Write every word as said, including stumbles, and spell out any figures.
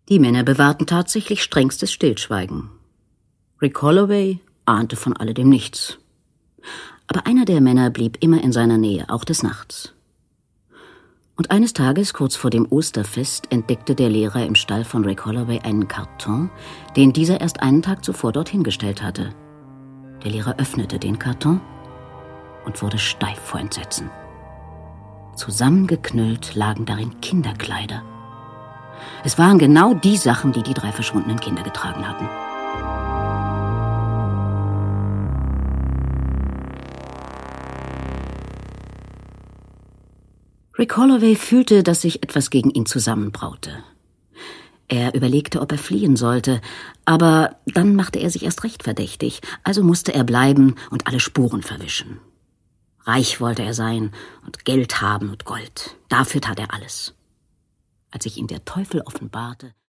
Die Männer bewahrten tatsächlich strengstes Stillschweigen. Rick Holloway ahnte von alledem nichts. Aber einer der Männer blieb immer in seiner Nähe, auch des Nachts. Und eines Tages, kurz vor dem Osterfest, entdeckte der Lehrer im Stall von Rick Holloway einen Karton, den dieser erst einen Tag zuvor dorthin gestellt hatte. Der Lehrer öffnete den Karton und wurde steif vor Entsetzen. Zusammengeknüllt lagen darin Kinderkleider. Es waren genau die Sachen, die die drei verschwundenen Kinder getragen hatten. Rick Holloway fühlte, dass sich etwas gegen ihn zusammenbraute. Er überlegte, ob er fliehen sollte, aber dann machte er sich erst recht verdächtig, also musste er bleiben und alle Spuren verwischen. Reich wollte er sein und Geld haben und Gold. Dafür tat er alles. Als sich ihm der Teufel offenbarte,